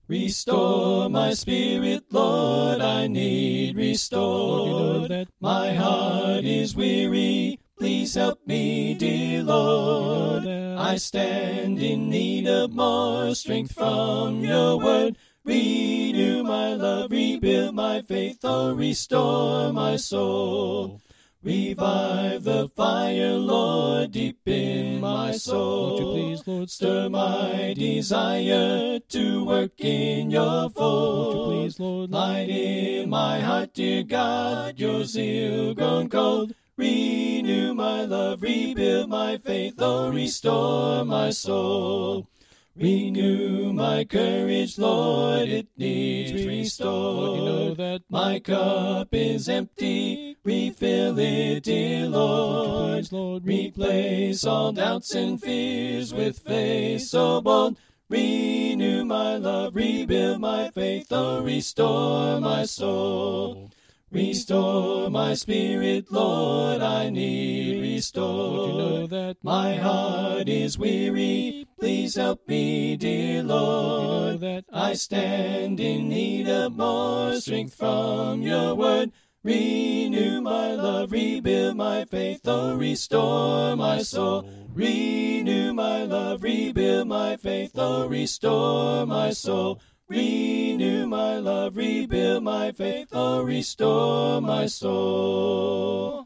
Restore my spirit, Lord, I need restored. Lord, you know that my heart is weary, please help me, dear Lord. You know that I stand in need of more strength from your word. Renew my love, rebuild my faith, oh, restore my soul. Revive the fire, Lord, deep in my soul. Won't you please, Lord, stir my desire to work in your fold. Won't you please, Lord, light in my heart, dear God, your zeal grown cold. Renew my love, rebuild my faith, oh, restore my soul. Renew my courage, Lord, it needs restored. Lord, you know that my cup is empty, refill it, dear Lord. Won't you please, Lord, replace all doubts and fears with faith so bold. Renew my love, rebuild my faith, oh, restore my soul. Restore my spirit, Lord, I need restored. Lord, you know that my heart is weary, please help me, dear Lord. You know that I stand in need of more strength from your word. Renew my love, rebuild my faith, oh, restore my soul. Renew my love, rebuild my faith, oh, restore my soul. Renew my love, rebuild my faith, oh, restore my soul.